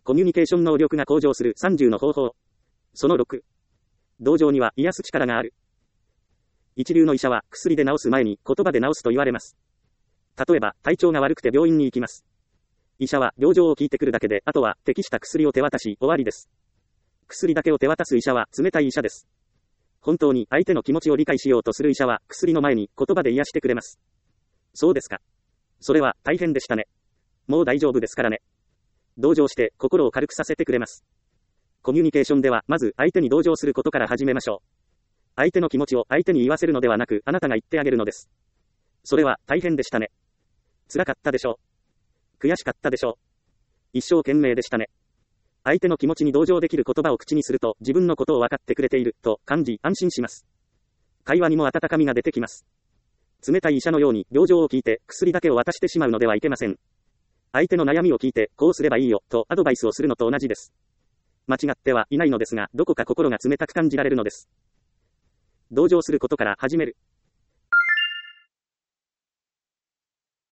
コミュニケーション能力が向上する30の方法。その6。同情には癒す力がある。一流の医者は薬で治す前に言葉で治すと言われます。例えば、体調が悪くて病院に行きます。医者は病状を聞いてくるだけで、あとは適した薬を手渡し終わりです。薬だけを手渡す医者は冷たい医者です。本当に相手の気持ちを理解しようとする医者は薬の前に言葉で癒してくれます。そうですか。それは大変でしたね。もう大丈夫ですからね。同情して心を軽くさせてくれます。コミュニケーションではまず相手に同情することから始めましょう。相手の気持ちを相手に言わせるのではなく、あなたが言ってあげるのです。それは大変でしたね。辛かったでしょう。悔しかったでしょう。一生懸命でしたね。相手の気持ちに同情できる言葉を口にすると、自分のことを分かってくれていると感じ安心します。会話にも温かみが出てきます。冷たい医者のように病状を聞いて薬だけを渡してしまうのではいけません。相手の悩みを聞いてこうすればいいよとアドバイスをするのと同じです。間違ってはいないのですが、どこか心が冷たく感じられるのです。同情することから始める。